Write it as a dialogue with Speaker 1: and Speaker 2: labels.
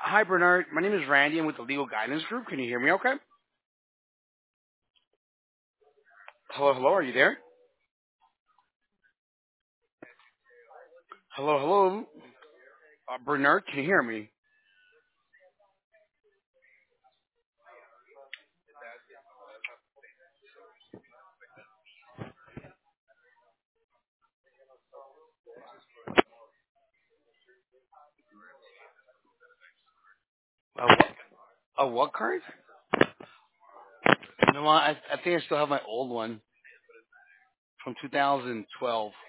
Speaker 1: Hi, Bernard. My name is Randy. I'm with the Legal Guidance Group. Can you hear me okay? Hello, hello. Are you there? Hello, hello. Bernard, can you hear me? What? What card? No, I think I still have my old one from 2012.